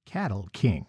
Cattle King.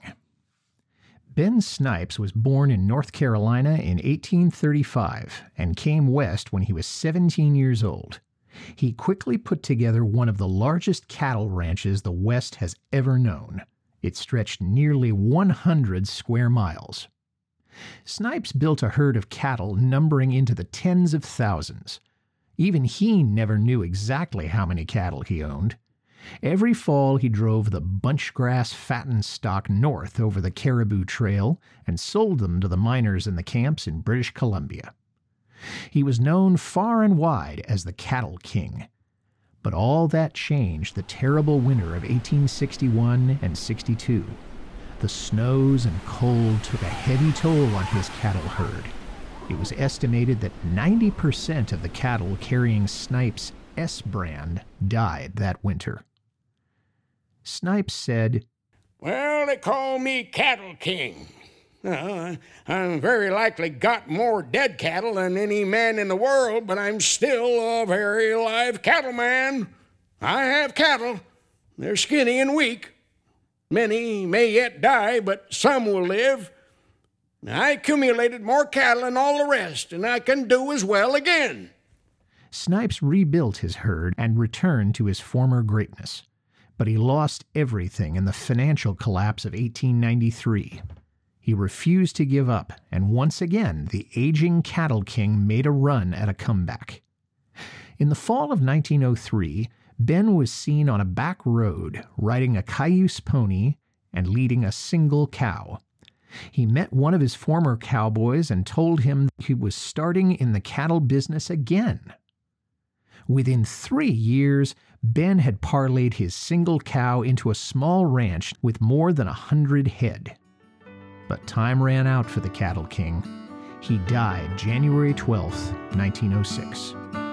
Ben Snipes was born in North Carolina in 1835 and came west when he was 17 years old. He quickly put together one of the largest cattle ranches the West has ever known. It stretched nearly 100 square miles. Snipes built a herd of cattle numbering into the tens of thousands. Even he never knew exactly how many cattle he owned. Every fall he drove the bunchgrass fattened stock north over the Caribou Trail and sold them to the miners in the camps in British Columbia. He was known far and wide as the Cattle King. But all that changed the terrible winter of 1861 and 62. The snows and cold took a heavy toll on his cattle herd. It was estimated that 90% of the cattle carrying Snipes' S brand died that winter. Snipes said, "Well, they call me Cattle King. I'm very likely got more dead cattle than any man in the world, but I'm still a very live cattleman. I have cattle. They're skinny and weak. Many may yet die, but some will live. I accumulated more cattle than all the rest, and I can do as well again." Snipes rebuilt his herd and returned to his former greatness. But he lost everything in the financial collapse of 1893. He refused to give up, and once again the aging Cattle King made a run at a comeback. In the fall of 1903, Ben was seen on a back road riding a cayuse pony and leading a single cow. He met one of his former cowboys and told him he was starting in the cattle business again. Within 3 years, Ben had parlayed his single cow into a small ranch with more than 100 head. But time ran out for the Cattle King. He died January 12, 1906.